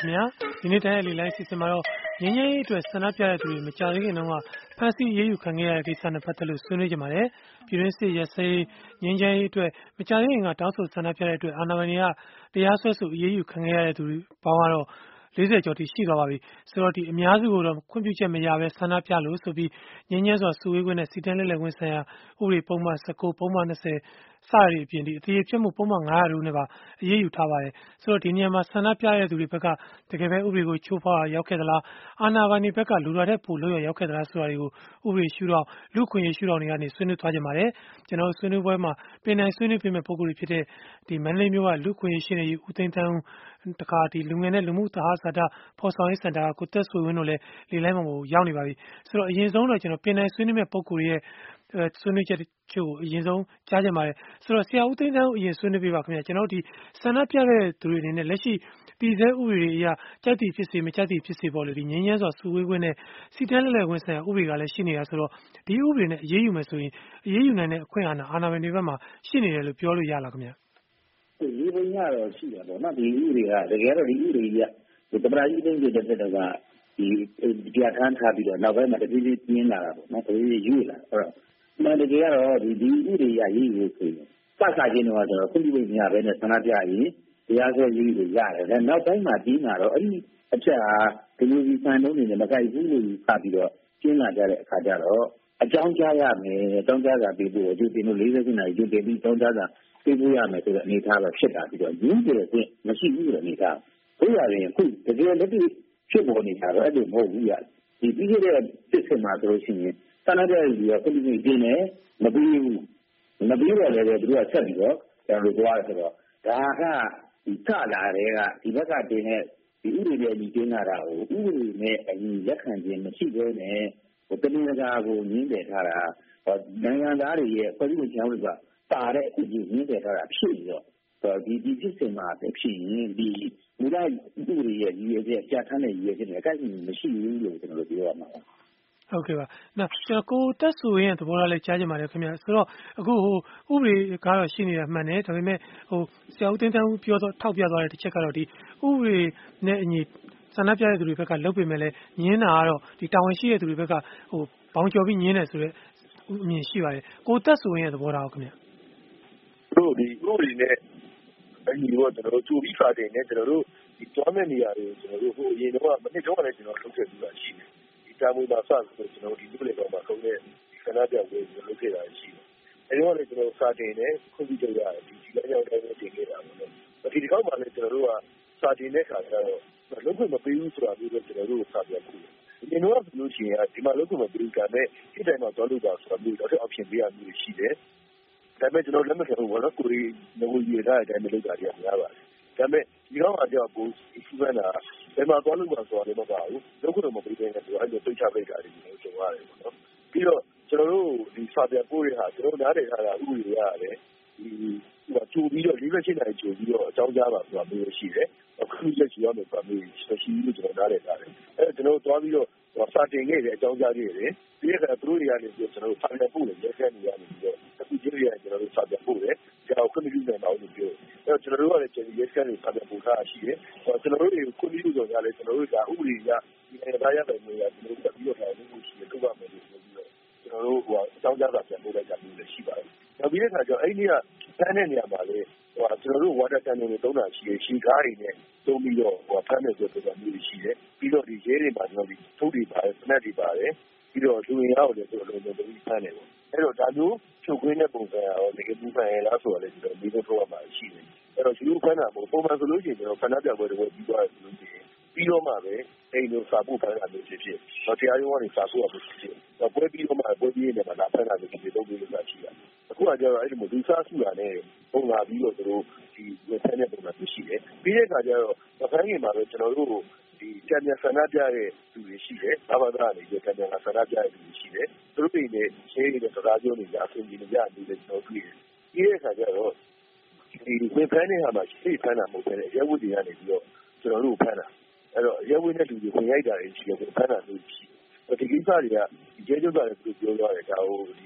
ခင်ဗျာဒီနေ့တိုင်းလေးလိုင်းစီစဉ်မှာတော့ငင်းငယ်ရေးအတွက်ဆန္ဒပြတဲ့သူတွေမကြသေးခင်တုန်းကဖမ်းဆီးရေးယူခံခဲ့ရတဲ့ကိစ္စနဲ့ပတ်သက်လို့ဆွေးနွေးကြပါတယ်ပြည်တွင်းစစ်ရက်စဲငင်းငယ်ရေးအတွက်မကြသေးခင်ကတောင်းဆိုဆန္ဒပြတဲ့အတွက်အာဏာပိုင်တွေကတရားစွဲဆိုရေးယူခံခဲ့ရတဲ့သူတွေပေါင်းကတော့40ကျော်ထိရှိသွားပါပြီဆိုတော့ဒီအများစုကိုတော့ခွင့်ပြုချက်မရဘဲဆန္ဒပြလို့ဆိုပြီးငင်းငယ်စွာစုဝေးခွင့်နဲ့စီတန်းလက်လက်ခွင့်ဆိုင်ရာဥပဒေပုံမှန်19ပုံမှန်20စရည်အပြင်ဒီအသေးဖြတ်မှုပုံမှန်900တို့နဲ့ပါအရေးယူထားပါတယ်ဆိုတော့ဒီနေရာမှာဆန္ဒပြတဲ့သူတွေဘက်ကတကယ်ပဲဥပဒေကိုချိုးဖောက်ရောက်ခဲ့သလားအာဏာပိုင်တွေဘက်ကလူတော်တဲ့ပို့လို့ရောက်ခဲ့သလားဆိုတာတွေကိုဥပဒေရှုထောင့်လူခွင့်ရေးရှုထောင့်တွေကနေဆွေးနွေးသွားကြပါတယ်ကျွန်တော်ဆွေးနွေးပွဲမှာပြည်နိုင်ဆွေးနွေးပေးမဲ့ပုံကိုယ်တွေဖြစ်တဲ့ဒီမန္တလေးမြို့ကလူခွင့်ရေးရှင်တွေဦးသိန်းတန်းတခါဒီလူငယ်နဲ့လူမှုသဟဇာတဖော်ဆောင်ရေးစင်တာကကိုသက်ဆွေဝင်းတို့လည်းလေလိုင်းမှာရောက်နေပါပြီဆိုတော့အရင်ဆုံးတော့ကျွန်တော်ပြည်နိုင်ဆွေးနွေးမဲ့ပုံကိုယ်ရဲ့ဆွေးနွေးချက်ချို့အရင်ဆုံးကြားကြပါတယ်ဆိုတော့ဆရာဦးသိန်းတန်းအရင်ဆွေးနွေးပေးပါခင်ဗျာကျွန်တော်ဒီဆန္ဒပြတဲ့သူတွေအနေနဲ့လက်ရှိတည်ဆဲဥပဒေတွေအရကြိုက်တီဖြစ်စေမကြိုက်တီဖြစ်စေပေါ့လေဒီငင်းညမ်းစွာစုဝေးခွင့်နဲ့စီတန်းလက်လက်ခွင့်ဆိုင်ရာဥပဒေကလည်းရှိနေတာဆိုတော့ဒီဥပဒေနဲ့အရေးယူမယ်ဆိုရင်အရေးယူနိုင်တဲ့အခွင့်အာဏာပိုင်တွေဘက်မှာရှိနေတယ်လို့ပြောလို့ရလားခင်ဗျာဒီပုံရတော့ရှိတယ်ပေါ့နော်ဒီဥပဒေကတကယ်တော့ဒီဥပဒေကြီးကသမ္မတကြီးသိန်းကျတဲ့ကဒီပြဋ္ဌာန်းထားပြီးတော့နောက်ပိုင်းမှာတဖြည်းဖြည်းပြင်းလာတာပေါ့နော်တဖြည်းဖြည်းယူလာအဲ့တော့မှန်တကယ်ကတော့ဒီဥပဒေရရေးယူဆိုရင်စချင်းတော့ကျွန်တော်ခွင့်ပြုလို့မရဘဲနဲ့ဆန္ဒပြရင်တရားစွဲရေးလို့ရတယ်ဒါနောက်ပိုင်းမှာပြီးလာတော့အဲ့ဒီအချက်ဟာဒီလိုဒီဆန်လုံးနေနဲ့မကိုက်ဘူးလို့စပြီးတော့ကျင်းလာကြတဲ့အခါကျတော့အကြောင်းကြားရမယ်အကြောင်းကြားတာပြီးဖို့ဒီတင်လို့40နာရီကျင်းပြီးအကြောင်းကြားတာပြီးဖို့ရမယ်ဆိုတဲ့အနေအထားပဲဖြစ်တာပြီးတော့ရင်းကျတဲ့ပြင်မရှိဘူးလို့အနေအထားတို့ရတယ်အခုတကယ်လက်တွေ့ဖြစ်ပေါ်နေတာတော့အဲ့လိုမဟုတ်ဘူးရဒီပြီးခဲ့တဲ့စစ်စစ်မှာဆိုလို့ရှိရင်ဆန္ဒပြရေးကပြည်သူတွေတင်းနေမပြီးဘူးမပြီးတော့လည်းသူကဆက်ပြီးတော့ကျွန်တော်တို့သွားတယ်ဆိုတော့ဒါကဒီကလာတဲ့ကဒီဘက်ကတင်တဲ့ဒီဥပဒေတွေကြီးတင်းလာတာကိုဥပဒေနဲ့အရင်လက်ခံခြင်းမရှိဘဲနဲ့တနည်းအားကိုညှင်းတယ်ထားတာနိုင်ငံသားတွေရဲ့ပြည်သူ့ချောင်းတွေကပါတဲ့အကြည့်ညှင်းတယ်ထားတာဖြစ်ပြီးတော့ဒီဖြစ်စဉ်မှာဖြစ်ရင်ဒီမူလဥပဒေရဲ့ရည်ရွယ်ချက်ကြာထမ်းတဲ့ရည်ရွယ်ချက်တွေအကန့်အသတ်မရှိဘူးလို့ကျွန်တော်တို့ပြောရမှာပါဟုတ်ကဲ့ပါနော်ကျွန်တော်ကိုတက်ဆိုရင်သဘောထားလေးကြားချင်ပါတယ်ခင်ဗျာဆိုတော့အခုဥပဒေကတော့ရှိနေတာမှန်တယ်ဒါပေမဲ့ဆရာဦးသိန်းတန်းပြောတော့ထောက်ပြသွားတဲ့တစ်ချက်ကတော့ဒီဥပဒေနဲ့အညီဆန္ဒပြတဲ့သူတွေဘက်ကလုပ်ပေမဲ့လည်းညင်းတာကတော့ဒီတာဝန်ရှိတဲ့သူတွေဘက်ကဘောင်ကျော်ပြီးညင်းတယ်ဆိုတော့အမြင်ရှိပါတယ်ကိုတက်ဆိုရင်သဘောထားခင်ဗျာတို့ဒီဥပဒေနဲ့အညီတော့ကျွန်တော်တို့ကြိုပြီးဖာတင်နေကျွန်တော်တို့ဒီတွားမဲ့နေရာတွေကျွန်တော်တို့ဟိုအရင်တော့မနစ်တော့လည်းကျွန်တော်လုပ်ခဲ့ပြီးတာရှိတယ်ဒီတာမွေမှာစဆိုကျွန်တော်ဒီလူတွေတော့မှာဆုံးတဲ့ဒီခဏပြပွဲကျွန်တော်လုပ်ခဲ့တာရှိတယ်အဲဒီတော့လည်းကျွန်တော်စာတင်နေခွင့်ပြုကြရတယ်ဒီလည်းရောက်တိုင်းတင်ခဲ့တာပေါ့နော်ဒီတစ်ခေါက်မှလည်းကျွန်တော်တို့ကစာတင်တဲ့ခါကျတော့လုပ်ခွင့်မပေးဘူးဆိုတာမျိုးပဲကျွန်တော်တို့စာပြခုဒီလိုဆိုလို့ရှိရင်ဒီမှာလုပ်ခွင့်မပေးဘူးကလည်းဒီတိုင်းမှာသွားလို့ပါဆိုတာမျိုးတော့အောက်ရှင်ပေးရမျိုးရှိတယ်ဒါပေမဲ့ကျွန်တော်လက်မခံဘူးဘောနော်ကိုရီငွေရတဲ့အတိုင်းမလုပ်တာကြီးများပါတယ်ဒါပေမဲ့ဒီကောင်အကြောင်းကိုစူးစမ်းတာဘယ်မှာသွားလို့မှဆိုတာလည်းမပါဘူးလုပ်ခွင့်မပေးတဲ့နဲ့သူအဲ့လိုပိတ်ချပိတ်တာတွေကျွန်တော်ကြုံရတယ်ပေါ့နော်ပြီးတော့ကျွန်တော်တို့ဒီစာပြပို့ရဟာကျွန်တော်နားလည်ထားတာဥပဒေရတယ်ဒီကြိုပြီးတော့48နိုင်ကြိုပြီးတော့အကြောင်းကြားပါဆိုတာမျိုးရှိတယ်အခုလက်ရှိရမယ်ဆိုတာမျိုးရှိလို့ကျွန်တော်နားလည်ထားတယ်အဲ့ကျွန်တော်သွားပြီးတော့စာတင်ခဲ့တယ်အကြောင်းကြားခဲ့တယ်ဒီကသူတို့တွေကနေပြီးကျွန်တော်စာပြပို့တယ်ရက်ကနေပြီးတော့အခုကျေးရကျွန်တော်တို့စာပြပို့တယ်ကျွန်တော်ခွင့်ပြုနိုင်ပါဦးလို့ပြောအဲ့ကျွန်တော်တို့ကလည်းကျေးရက်ကနေစာပြပို့ထားရှိတယ်ကျွန်တော်တို့တွေကိုခွင့်ပြုလို့ဆိုတာလည်းကျွန်တော်တို့ကဥပဒေအရဒီနေရာရတဲ့နေရာကျွန်တော်တို့ပြီးတော့လည်းလုပ်ရှိတယ်လုပ်ပါမယ်လို့ပြောပြီးတော့ကျွန်တော်တို့အကြောင်းကြားစာပြန်ပို့လိုက်တာမျိုးလည်းရှိပါတယ်နောက်ပြီးတဲ့အခါကျတော့အဲ့ဒီကဖမ်းတဲ့နေရာမှာလေကျွန်တော်တို့ဝါတာတန်တွေသုံးတာရှိတယ်ရှီကားတွေနဲ့သုံးပြီးတော့ဖမ်းတယ်ဆိုတော့မျိုးရှိတယ်ပြီးတော့ဒီရဲတွေမှာကျွန်တော်ဒီထုတ်တွေပါတယ်စနက်တွေပါတယ်ပြီးတော့လူဝင်ရောက်တယ်ဆိုတော့လုံးလုံးဖမ်းတယ်ပေါ့အဲ့တော့ဒါမျိုးချုပ်ခွင်းတဲ့ပုံစံရောတကယ်ပူပန်ရလားဆိုတော့လည်းကျွန်တော်ဒီလိုထုတ်ရမှာရှိတယ်အဲ့တော့ဒီလိုဖမ်းတာပုံမှန်ဆိုလို့ရှိရင်ကျွန်တော်ခဏပြပွဲတွေပြီးသွားတယ်ဆိုလို့ရှိရင်ပြီးတော့မှပဲအဲ့လိုစာပို့ဖမ်းတာမျိုးဖြစ်ဖြစ်တရားရုံးကနေစာပို့ရမျိုးဖြစ်ဖြစ်ပွဲပြီးတော့မှပွဲပြီးနေမှာလာဖမ်းတာမျိုးဖြစ်ဖြစ်လုပ်ပြီးလို့ရှိတာအခုကကျတော့အဲ့ဒီမျိုးလူစားစုတာနဲ့ပုံလာပြီးတော့တို့ဒီဝက်ဆဲတဲ့ပုံစံမျိုးရှိတယ်ပြီးတဲ့အခါကျတော့မဖမ်းခင်မှာပဲကျွန်တော်တို့ဒီတံပြန်ဆန္ဒပြတဲ့လူတွေရှိတယ်ဘာသာသားတွေတံပြန်ဆန္ဒပြတဲ့လူတွေရှိတယ်သူတို့တွေနဲ့ရှင်းနေတဲ့စကားပြောနေကြအဆင်ပြေနေကြတယ်လို့ကျွန်တော်တွေ့တယ်ပြီးတဲ့အခါကျတော့ဒီဝင်ဖမ်းတဲ့ဟာမှာရှေ့ဖမ်းတာမဟုတ်ဘဲနဲ့ရဲဝတ်တွေကနေပြီးတော့ကျွန်တော်တို့ဖမ်းတာအဲ့တော့ရဲဝတ်တဲ့လူတွေဝင်ရိုက်တာတွေရှိတယ်ဖမ်းတာလို့ရှိတယ်ဒီကိစ္စတွေကရဲချုပ်ကလည်းသူပြောသွားတယ်ဒါဟိုဒီ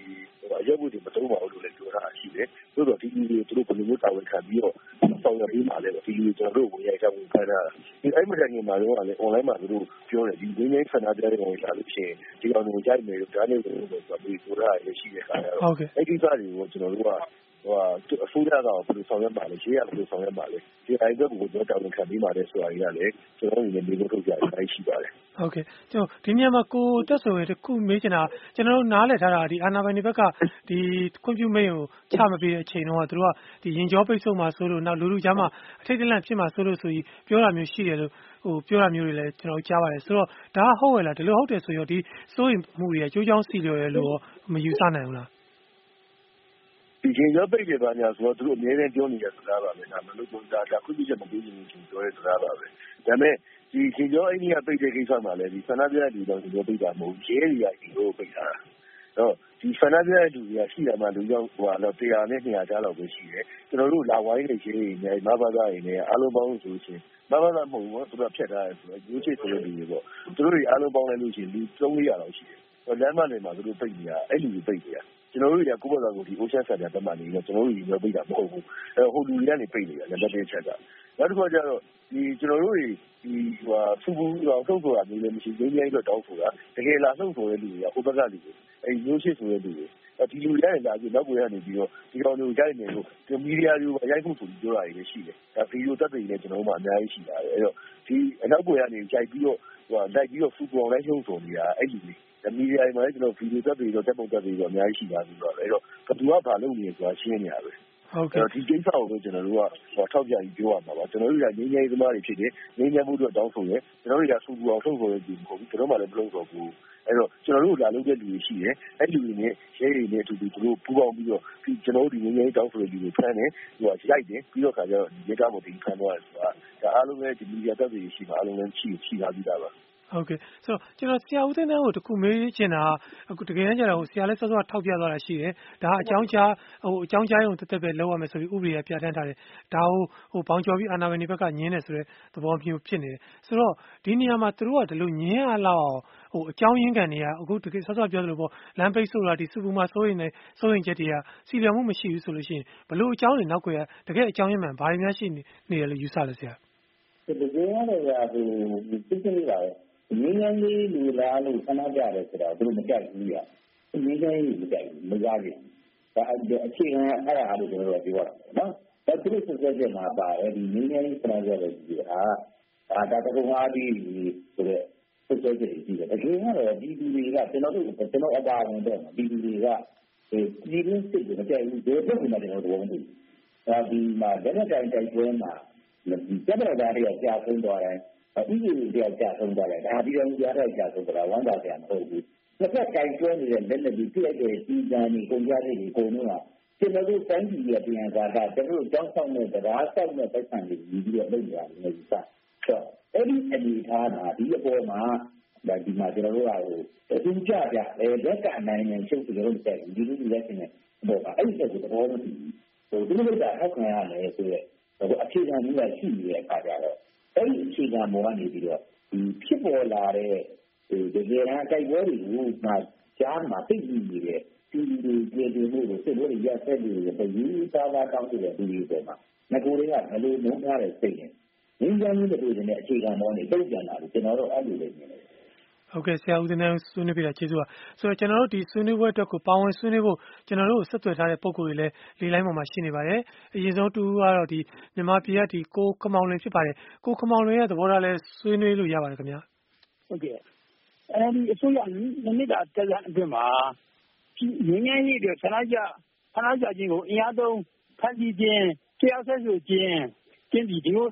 ရက်ဝတ်တွေမသုံးပါဘူးလို့လည်းပြောထားရှိတယ်။သို့တော့ဒီလူတွေသူတို့ဘယ်လိုမျိုးတာဝန်ခံပြီးတော့ဆောင်ရွက်ပေးမှလည်းဒီလူကျွန်တော်တို့ဝင်ရိုက်ကြဖို့ခိုင်းတာ။ဒီအဲ့မတိုင်ခင်မှာတော့လည်း online မှာသူတို့ပြောတယ်ဒီငင်းငင်းဆန္ဒပြတဲ့ကောင်တွေလာလို့ရှိရင်ဒီကောင်တွေကိုကြိုက်မယ်လို့ဒါနဲ့ဆိုတော့ပြောထားရရှိတဲ့ခါကျတော့အဲ့ဒီစားတွေကိုကျွန်တော်တို့ကအစိုးရကဘယ်လိုဆောင်ရွက်ပါလဲရေးရဘယ်လိုဆောင်ရွက်ပါလဲဒီအိုင်ဘက်ကိုကျွန်တော်တာဝန်ခံပေးပါတယ်ဆိုတာကြီးကလည်းကျွန်တော်တို့နေမျိုးထုတ်ကြရတိုင်းရှိပါတယ်ဟုတ်ကဲ့ကျွန်တော်ဒီနေရာမှာကိုတက်ဆိုရင်တခုမေးချင်တာကျွန်တော်တို့နားလည်ထားတာဒီအာနာပိုင်တွေဘက်ကဒီကွန်ပျူတာမိတ်ကိုချမပေးတဲ့အချိန်တုန်းကသူတို့ကဒီရင်ကြောပိတ်ဆို့မှာဆိုလို့နောက်လူလူကြားမှာအထိတ်တလန့်ဖြစ်မှာဆိုလို့ဆိုပြီးပြောတာမျိုးရှိတယ်လို့ပြောတာမျိုးတွေလည်းကျွန်တော်ကြားပါတယ်ဆိုတော့ဒါကဟုတ်ရဲ့လားဒီလိုဟုတ်တယ်ဆိုရောဒီစိုးရိမ်မှုတွေအကျိုးကြောင့်စီလျော်ရလို့မယူဆနိုင်ဘူးလားဒီရင်ကြောပိတ်တယ်ပါညာဆိုတော့သူတို့အများနဲ့ပြောနေတဲ့စကားပါပဲဒါမလို့ဒါခုပြချက်မပေးရင်ပြောတဲ့စကားပါပဲဒါပေမဲ့ဒီရင်ကြောအိန္ဒိယပိတ်တဲ့ကိစ္စမှာလည်းဒီဆန္ဒပြတဲ့လူတော့ဒီလိုပိတ်တာမဟုတ်ရဲတွေကဒီလိုပိတ်တာတော့ဒီဆန္ဒပြတဲ့လူတွေကရှိတာမှလူကြောင့်100နဲ့200ကြားလောက်ပဲရှိတယ်ကျွန်တော်တို့လာဝိုင်းနေရေးတွေနဲ့မဘာသာတွေနဲ့အားလုံးပေါင်းဆိုရှင်မဘာသာမဟုတ်ဘူးသူတို့ဖြတ်ထားတယ်ဆိုတော့ရိုးချစ်ဆိုတဲ့လူတွေပေါ့သူတို့တွေအားလုံးပေါင်းလိုက်လို့ရှိရင်လူ300လောက်ရှိတယ်လမ်းမတွေမှာသူတို့ပိတ်နေတာအဲ့လူတွေပိတ်နေတာကျွန်တော်တို့ကကိုယ့်ဘက်ကကိုဒီ Ocean Center ဘက်မှာနေတော့ကျွန်တော်တို့ရေပိတ်တာမဟုတ်ဘူးဟိုလူတွေကနေပိတ်နေတာလက်တစ်ချက်ကနောက်တစ်ခါကျတော့ဒီကျွန်တော်တို့ဒီဖူဘူးတော့ထုတ်ဆိုတာမျိုးလည်းမရှိသေးဘူးတောင်းဆိုတာတကယ်လာထုတ်ဆိုတဲ့လူတွေကဟိုဘက်ကလူတွေအဲ့မျိုးရှိဆိုတဲ့လူတွေဒီလူတွေလာပြီးနောက်ကိုရနေပြီးတော့ဒီကောင်တွေကိုရိုက်နေလို့ဒီမီဒီယာတွေကိုရိုက်ဖို့ဆိုပြီးပြောတာတွေလည်းရှိတယ်ဒါဗီဒီယိုသက်သေတွေလည်းကျွန်တော်တို့မှအများကြီးရှိတာအဲ့တော့ဒီအနောက်ကိုရနေရိုက်ပြီးတော့လိုက်ပြီးတော့ဖူကောင်လိုက်ထုတ်ဆိုနေတာအဲ့လူတွေမီဒီယာမှာလည်းကျွန်တော်ဗီဒီယိုသက်သေတော့တက်ပုံသက်သေတော့အများကြီးရှိတာပြီးတော့အဲ့တော့ဘယ်သူကဘာလုပ်နေလဲဆိုတာရှင်းနေရပဲဟုတ်ကဲ့ဒီကိစ္စကိုပဲကျွန်တော်တို့ကထောက်ပြပြီးပြောရမှာပါကျွန်တော်တို့ကငင်းငယ်သမားတွေဖြစ်တယ်ငင်းငယ်မှုတို့တောင်းဆိုရဲကျွန်တော်တို့ကစူပူအောင်ထုတ်ဆိုရဲဒီမဟုတ်ဘူးကျွန်တော်မှလည်းမလုပ်တော့ဘူးအဲ့တော့ကျွန်တော်တို့လာလုပ်တဲ့လူတွေရှိတယ်အဲ့လူတွေနဲ့ရဲတွေနဲ့အတူတူသူတို့ပူးပေါင်းပြီးတော့ဒီကျွန်တော်တို့ဒီငင်းငယ်တောင်းဆိုတဲ့လူတွေဖမ်းတယ်သူကရိုက်တယ်ပြီးတော့ခါကျတော့ဒီကားပေါ်ဒီဖမ်းသွားတယ်ဆိုတာဒါအားလုံးလည်းဒီမီဒီယာတပ်တွေရှိမှာအားလုံးလည်းရှိထားပြီးသားပါဟုတ်ကဲ့ဆိုတော့ကျွန်တော်ဆရာဦးသိန်းတန်းကိုတခုမေးချင်တာအခုတကယ်တမ်းကျတော့ဆရာလည်းစောစောထောက်ပြသွားတာရှိတယ်ဒါအကြောင်းကြားရုံတက်တက်ပဲလောက်ရမယ်ဆိုပြီးဥပဒေကပြဋ္ဌာန်းထားတယ်ဒါကိုဘောင်ကျော်ပြီးအာဏာပိုင်တွေဘက်ကညင်းတယ်ဆိုတဲ့သဘောမျိုးဖြစ်နေတယ်ဆိုတော့ဒီနေရာမှာသူတို့ကဒီလိုညင်းအားလောက်အောင်အကြောင်းရင်းခံနေရအခုတကယ်စောစောပြောသလိုပေါ့လမ်းပိတ်ဆို့တာဒီစူပူမှာစိုးရင်ချက်တွေကစီလျော်မှုမရှိဘူးဆိုလို့ရှိရင်ဘလို့အကြောင်းတွေနောက်ကွယ်ကတကယ်အကြောင်းရင်းမှန်ဘာတွေများရှိနေတယ်လို့ယူဆလဲဆရာဒီလိုကတော့သူသိချင်နေတာငင်းငယ်လေးလူလားလို့ဆန္ဒပြတယ်ဆိုတော့သူတို့မကြိုက်ဘူးရငင်းငယ်လေးမကြိုက်ဘူးမကြဘူးဒါအခြေခံအဲ့ဒါလို့ကျွန်တော်တို့ပြောတာနော်ဒါသူတို့ဆက်ချက်မှာပါတယ်ဒီငင်းငယ်လေးဆန္ဒပြတယ်ဒီဟာဒါတကုံအားဒီဆိုတဲ့ဆက်ချက်တွေကြီးတယ်အရင်ကတော့ဒီလူတွေကကျွန်တော်အပါဝင်တော့ဒီလူတွေကဒီရင်းစစ်တွေမကြိုက်ဘူးဒီဘက်ကမှကျွန်တော်တို့ဝန်ဘူးဒါဒီမှာလက်နက်ကိုင်တိုက်ပွဲမှာဒီစက်ပရဒါတွေကကြာဆုံးသွားတယ်ဥပဒေတရားကြာဆုံးသွားတယ်ဒါပြီးတော့ကြားတဲ့ကြာဆုံးသွားတာဝမ်းသာစရာမဟုတ်ဘူးတစ်ဖက်ကင်ကျွန်းနေတဲ့လက်နဲ့ဒီပြည့်တဲ့ဒီကံဒီကုန်ကြတဲ့ဒီကုန်တော့ကျွန်တော်တို့တိုင်းပြည်ရဲ့ပြန်ကာတာကျွန်တော်တို့ကြောင်းဆောင်တဲ့တရားဆောက်တဲ့ပတ်စံတွေပြီးတော့လုပ်ရတယ်လို့စတော့အဲ့ဒီအနေထားတာဒီအပေါ်မှာဒီမှာကျွန်တော်တို့ကသူကြကြလက်ကအနိုင်နဲ့ချုပ်ကျွန်တော်တို့တက်ဒီလိုလက်စင်နဲ့တော့အဲ့ဒီချက်ကိုသဘောမတူဘူးသူတို့ကဟောက်ခံရတယ်ဆိုရက်အခြေခံမျိုးရှိနေတဲ့အခါကျတော့အဲ့ဒီအခြေခံပေါ်ကနေပြီးတော့ဒီဖြစ်ပေါ်လာတဲ့တကယ်တမ်းတိုက်ပွဲတွေကိုကြားမှာသိပြီးနေတဲ့ဒီလူတွေပြည်သူတွေစစ်လို့ရဆက်ပြီးတော့ဒီသားသားတောင်းတဲ့လူတွေပေါ်မှာငကိုတွေကဘယ်လိုနှုံးထားတဲ့စိတ်နဲ့ငင်းကြမ်းမှုတွေနဲ့အခြေခံပေါ်နေတုံ့ပြန်လာတယ်ကျွန်တော်တို့အဲ့လိုလေးမြင်တယ်ဟုတ်ကဲ့ဆရာဦးသိန်းတန်းဆွေးနွေးပြတာကျေးဇူးပါဆိုတော့ကျွန်တော်တို့ဒီဆွေးနွေးပွဲအတွက်ကိုပါဝင်ဆွေးနွေးဖို့ကျွန်တော်တို့ဆက်သွယ်ထားတဲ့ပုံကိုယ်တွေလည်းလေလိုင်းပေါ်မှာရှိနေပါတယ်အရင်ဆုံးတူကတော့ဒီမြန်မာပြည်ကဒီကိုခမောင်လွင်ဖြစ်ပါတယ်ကိုခမောင်လွင်ရဲ့သဘောထားလဲဆွေးနွေးလို့ရပါတယ်ခင်ဗျာဟုတ်ကဲ့အဲဒီအစိုးရနှစ်တာတက်တဲ့အတွင်းမှာငင်းငယ်ရေးတွေဆန္ဒကြခြင်းကိုအင်အားသုံးဖန်တီးခြင်းတရားဆက်ဆိုခြင်းဒီလို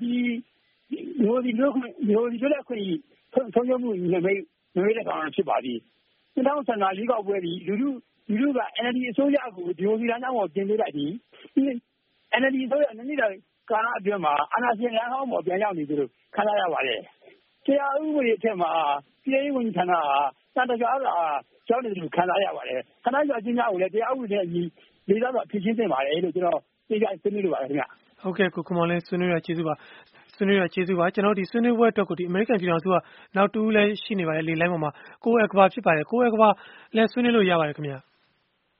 လက်ခွင့်ဆုံးရှုံးမှုနမိတ်တဲ့ကောင်ဖြစ်ပါသည်2015ရွေးကောက်ပွဲဒီလူထုက NLD အစိုးရကိုဒီလိုလမ်းကြောင်းကိုပြင်ပေးလိုက်ပြီး NLD အစိုးရနှစ်တာကာလအတွင်းမှာအာဏာရှင်လမ်းဟောင်းပေါ်ပြန်ရောက်နေသလိုခံရပါတယ်တရားဥပဒေအထက်မှာပြည်ရေးဝန်ကြီးဌာနကတန်တကားကြောင်းနေလို့ခံရပါတယ်ခဏကြာချင်းများကိုလည်းတရားဥပဒေနဲ့အညီလေးစားစွာဖြည့်ရှင်းသင့်ပါတယ်လို့ကျွန်တော်သိကြဆွေးနွေးလိုပါတယ်ခင်ဗျဟုတ်ကဲ့ကိုခမောင်လည်းဆွေးနွေးရကျေးဇူးပါကျွန်တော်ဒီဆွေးနွေးပွဲအတွက်ကိုဒီအမေရိကန်ပြည်ထောင်စုကနောက်တူလည်းရှိနေပါတယ်လေလိုင်းပေါ်မှာကိုယ်အကဘာဖြစ်ပါတယ်ကိုယ်အကဘာလည်းဆွေးနွေးလို့ရပါတယ်ခင်ဗျာ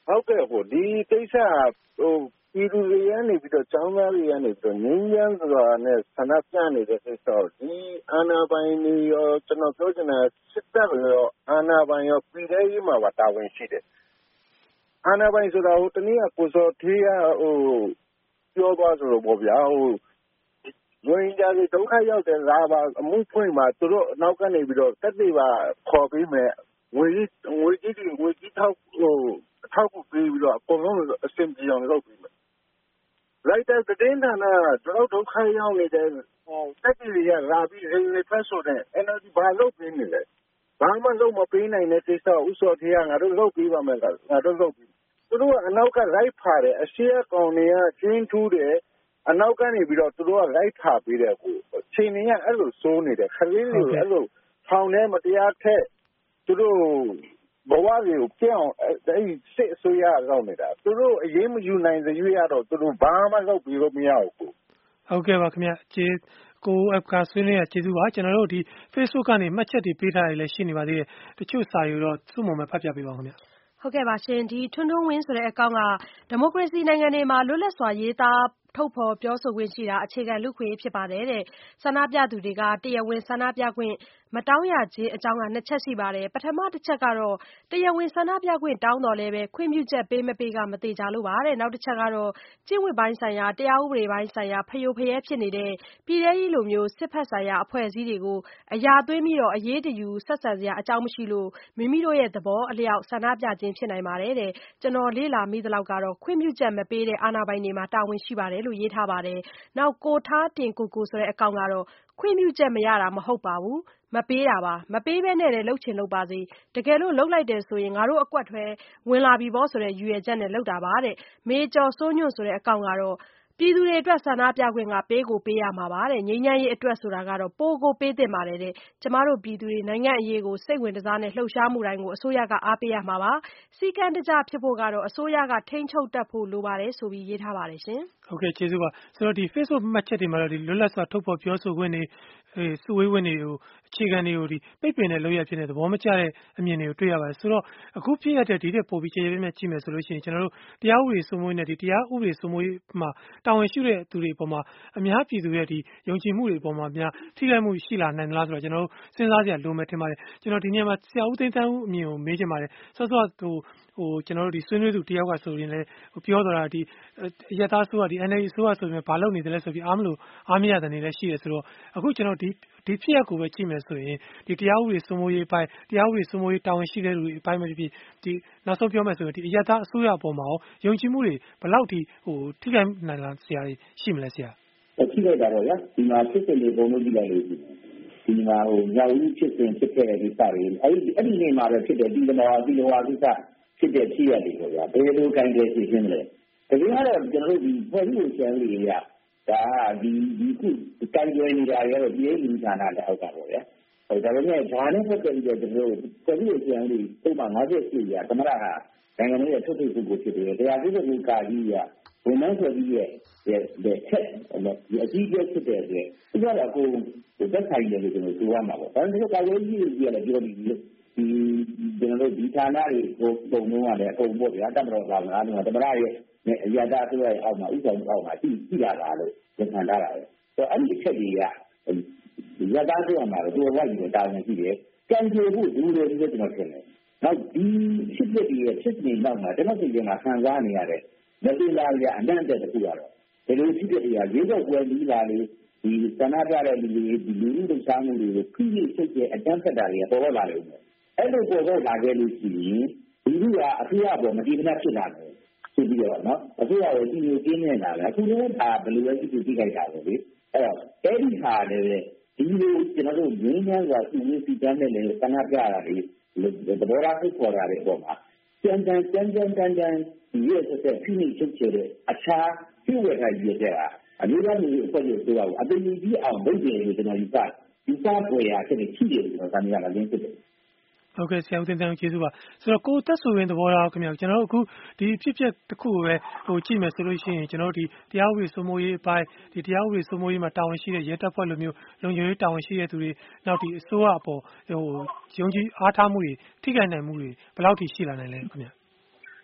ဟုတ်ကဲ့ဒီကိစ္စပြည်သူတွေကနေပြီးတော့ကျောင်းသားတွေကနေပြီးတော့ငြင်းရမ်းစွာနဲ့ဆန္ဒပြနေတဲ့ကိစ္စကိုဒီအာဏာပိုင်တွေရောကျွန်တော်ပြောချင်တာစစ်တပ်ရောအာဏာပိုင်ရောပြည်ထောင်ရေးမှာတာဝန်ရှိတယ်အာဏာပိုင်ဆိုတာတနည်းကိုစောထေးရပြောသွားဆိုတော့ပေါ့ဗျာရိုဟင်ဂျာတွေဒုက္ခရောက်တဲ့လာပါအမှုဖွင့်မှာသူတို့အနောက်ကနေပြီးတော့တက်တွေပါခေါ်ပြီးမယ်ငွေကြီးထောက်ထောက်ကူပေးပြီးတော့အကုန်လုံးအဆင်ပြေအောင်လုပ်ပြီးမယ်လိုက်တဲ့တင်းဌာနကတော့ဒုက္ခရောက်နေတဲ့တက်တွေကလာပြီးရေဖက်ဆိုတဲ့ energy ဘာလုပ်ပြီးနေလဲဘာမှလုပ်မပေးနိုင်တဲ့ကိစ္စဥစောထေးကငါတို့လုပ်ပြီးပါမယ်ငါတို့လုပ်ပြီးသူတို့ကအနောက်ကလိုက်ဖာတယ်အရှိအကောင်တွေကကျင်းထူးတယ်အနောက်ကနေပြီးတော့သူတို့ကလိုက်ဖာပေးတယ်ချိန်နေရအဲ့လိုစိုးနေတယ်ခလေးတွေအဲ့လိုထောင်ထဲမတရားထက်သူတို့ဘဝတွေကိုကြောက်အဲ့စစ်အစိုးရရောက်နေတာသူတို့အရေးမယူနိုင်သရွေ့ရတော့သူတို့ဘာမှလုပ်ပြီးလို့မရဘူးဟုတ်ကဲ့ပါခင်ဗျကိုအဖကဆွေးနွေးရကျေးဇူးပါကျွန်တော်တို့ဒီ Facebook ကနေမှတ်ချက်တွေပေးထားရလဲရှိနေပါသေးတယ်တချို့စာယူတော့သူ့မုံမဲ့ဖတ်ပြပေးပါဦးခင်ဗျဟုတ်ကဲ့ပါရှင်ဒီထွန်းထွန်းဝင်းဆိုတဲ့အကောင့်ကဒီမိုကရေစီနိုင်ငံတွေမှာလွတ်လပ်စွာရေးသားထုတ်ဖော်ပြောဆိုခွင့်ရှိတာအခြေခံလူ့ခွင့်ဖြစ်ပါတယ်တဲ့ဆန္ဒပြသူတွေကတရားဝင်ဆန္ဒပြခွင့်မတောင်းရခြင်းအကြောင်းက2ချက်ရှိပါတယ်ပထမတစ်ချက်ကတော့တရားဝင်ဆန္ဒပြခွင့်တောင်းတော်လဲပဲခွင့်ပြုချက်ပေးမပေးကမသေးကြလို့ပါတဲ့နောက်တစ်ချက်ကတော့ကျင့်ဝတ်ပိုင်းဆိုင်ရာတရားဥပဒေပိုင်းဆိုင်ရာဖျို့ဖျဲဖြစ်နေတဲ့ပြည်ထရေးလိုမျိုးစစ်ဖက်ဆိုင်ရာအဖွဲ့အစည်းတွေကိုအရာသွင်းပြီးတော့အရေးတယူဆက်ဆံစရာအကြောင်းမရှိလို့မိမိတို့ရဲ့သဘောအလျောက်ဆန္ဒပြခြင်းဖြစ်နိုင်ပါတယ်တဲ့ကျွန်တော်လေ့လာမိသလောက်ကတော့ခွင့်ပြုချက်မပေးတဲ့အာဏာပိုင်တွေမှာတာဝန်ရှိပါတယ်လို့ရေးထားပါတယ်နောက်ကိုထားတင်ကိုဆိုတဲ့အကောင့်ကတော့ခွင့်ပြုချက်မရတာမဟုတ်ပါဘူးမပေးတာပါမပေးဘဲနဲ့လည်းလှုပ်ချင်လှုပ်ပါစေတကယ်လို့လှုပ်လိုက်တယ်ဆိုရင်ငါတို့အကွက်ထွဲဝင်လာပြီပေါ့ဆိုတဲ့ရည်ရွယ်ချက်နဲ့လှုပ်တာပါတဲ့မေကျော်စိုးညွန့်ဆိုတဲ့အကောင့်ကတော့ပြည်သူတွေအတွက်ဆန္ဒပြခွင့်ကပေးကိုပေးရမှာပါတဲ့ငြိမ်းချမ်းရေးအတွက်ဆိုတာကတော့ပိုကိုပေးသင့်ပါတယ်တဲ့ကျမတို့ပြည်သူတွေနိုင်ငံအရေးကိုစိတ်ဝင်စားနဲ့လှုပ်ရှားမှုတိုင်းကိုအစိုးရကအားပေးရမှာပါစီကံတကြဖြစ်ဖို့ကတော့အစိုးရကထိန်းချုပ်တတ်ဖို့လိုပါတယ်ဆိုပြီးရေးထားပါတယ်ရှင်ဟုတ်ကဲ့ကျေးဇူးပါဆိုတော့ဒီ Facebook မှတ်ချက်တွေမှာတော့ဒီလွတ်လပ်စွာထုတ်ဖော်ပြောဆိုခွင့်တွေစုဝေးခွင့်တွေကိုအခြေခံတွေကိုဒီပိတ်ပင်တဲ့လုပ်ရဖြစ်နေသဘောမကျတဲ့အမြင်တွေကိုတွေ့ရပါတယ်ဆိုတော့အခုဖြစ်ရတဲ့ဒီတဲ့ပို့ပြီးခြေရပြည့်ကြည့်မယ်ဆိုလို့ရှိရင်ကျွန်တော်တို့တရားဥပဒေစိုးမိုးရေးနဲ့ဒီတရားဥပဒေစိုးမိုးရေးမှာတာဝန်ရှိတဲ့သူတွေအပေါ်မှာအများပြည်သူရဲ့ဒီယုံကြည်မှုတွေအပေါ်မှာများထိခိုက်မှုရှိလာနိုင်သလားဆိုတော့ကျွန်တော်တို့စဉ်းစားစရာလိုမယ်ထင်ပါတယ်ကျွန်တော်ဒီနေ့မှာဆရာဦးသိန်းသန်းဦးအမြင်ကိုမေးချင်ပါတယ်ဆော့ဆော့ကျွန်တော်တို့ဒီဆွေးနွေးသူတယောက်ကဆိုရင်လည်းပြောတော့တာဒီရသားဆိုကဒီ NLD ဆိုဆိုရင်ဘာလုပ်နေတယ်လဲဆိုပြီးအားမရတဲ့နေလည်းရှိတယ်ဆိုတော့အခုကျွန်တော်ဒီဖြစ်ရပ်ကိုပဲကြည့်မယ်ဆိုရင်ဒီတရားဥပဒေစိုးမိုးရေးပိုင်းတရားဥပဒေစိုးမိုးရေးတာဝန်ရှိတဲ့လူတွေအပိုင်းပဲဖြစ်ဒီနောက်ဆုံးပြောမယ်ဆိုရင်ဒီရသားအစိုးရအပေါ်မှာယုံကြည်မှုတွေဘယ်လောက်ထိထိခိုက်နိုင်လားဆရာရှိမလဲဆရာထိခိုက်တာတော့ဗျာဒီမှာဖြစ်စဉ်တွေပုံလို့ကြည့်လိုက်လို့ဒီမှာမြောက်ဦးဖြစ်စဉ်ဖြစ်ခဲ့တဲ့ဒီစာတွေအဲ့ဒီနေမှာပဲဖြစ်တယ်ဒီလိုဟာကိစ္စဖြစ်တဲ့ဖြစ်ရတယ်ပေါ့ဗျာဘယ်လိုကိုင်းတဲ့ဖြစ်ခြင်းလဲတကယ်ကတော့ကျွန်တော်တို့ဒီဖွဲ့စည်းပုံချမ်းလေးတွေကဒါဒီခုကိုင်းရွယ်နေတာတွေကတော့ပြည်ရေးလူဌာနလက်အောက်ကပေါ့ဗျာဒါပေမဲ့ဒါနဲ့ပတ်သက်ပြီးတော့ကျွန်တော်တို့ဖွဲ့စည်းပုံချမ်းလေးပုံမှန်58ရာသမရဟာနိုင်ငံရေးထုတ်ထုတ်ကိုဖြစ်တယ်တရားဥပဒေကာကြီးကဝန်ထမ်းဖွဲ့စည်းရဲ့ချက်ဒီအကြီးကျယ်ဖြစ်တဲ့အတွက်ဒီကတော့ကိုသက်ဆိုင်တယ်လို့ကျွန်တော်ပြောရမှာပေါ့ဒါပေမဲ့ကာကွယ်ရေးကြီးရတယ်ပြောပြီးဒီကျွန်တော်တို့ဒီဌာနတွေကိုပုံလုံးရတယ်အကုန်ပေါ့ဗျာတမတော်ကငါးလုံးကသမရရဲ့အရသာဆိုရအောက်မှာဥဆောင်အောက်မှာရှိလာတာလို့ဝန်ခံထားတာပဲဆိုတော့အဲ့ဒီအချက်တွေကရသာဆိုရမှာတော့တော်လိုက်ပြီးတာဝန်ရှိတယ်ကြံကြိုဖို့ဒူးတယ်ပြီးတော့ကျွန်တော်ထင်တယ်နောက်ဒီဖြစ်တဲ့ဖြစ်နေနောက်မှာကျွန်တော်စိတ်ထဲမှာခံစားနေရတဲ့လက်တွေ့လာရအနန္တတခုကတော့ဒီလိုဖြစ်တဲ့နေရာရေးတော့ွယ်ပြီးလာလေဒီသနာပြတဲ့လူတွေဒီလူလူစားမှုတွေကိုဖိဖိစိတ်ရဲ့အတန်းဖက်တာတွေပေါ်လာလို့အဲ့လိုပေါ်လာခဲ့လို့ရှိရင်ဒီလူကအဖေအပေါ်မတည်မနှက်ဖြစ်လာတယ်ဆိုပြီးတော့နော်အဖေကဒီလိုကျင်းနေတာလေအခုလည်းဒါဘယ်လိုလဲကြည့်ကြိုက်တာပဲလေအဲ့တော့အဲ့ဒီဟာလည်းဒီလိုကျွန်တော်တို့ငင်းငန်းစွာစီရင်စီတန်းနဲ့လည်းသနာပြတာတွေသဘောထားကိုပေါ်လာတဲ့အပေါ်မှာကြမ်းဒီရဲ့ဆက်ဖိနှိပ်ချုပ်ချယ်တဲ့အခြားပြုဝဲထားရတဲ့အမျိုးသားမျိုးအဖွဲ့တွေဆိုတော့အပင်ကြီးအောင်လုပ်တယ်လို့ကျွန်တော်ယူဆပေါ်ရတဲ့ချိတယ်ကျွန်တော်တမ်းရလာရင်းဖြစ်တယ်ဟုတ်ကဲ့ဆရာဦးတင်တန်းကျေးဇူးပါဆိုတော့ကိုသက်ဆိုရင်သဘောထားခင်ဗျာကျွန်တော်တို့အခုဒီဖြစ်ဖြစ်တစ်ခုကိုပဲကြည့်မယ်ဆိုလို့ရှိရင်ကျွန်တော်တို့ဒီတရားဥပဒေစိုးမိုးရေးအပိုင်းဒီတရားဥပဒေစိုးမိုးရေးမှာတာဝန်ရှိတဲ့ရဲတပ်ဖွဲ့လိုမျိုးလုံခြုံရေးတာဝန်ရှိတဲ့သူတွေနောက်ဒီအစိုးရအပေါ်ယုံကြည်အားထားမှုတွေထိခိုက်နိုင်မှုတွေဘယ်လောက်ထိရှိလာနိုင်လဲခင်ဗျာ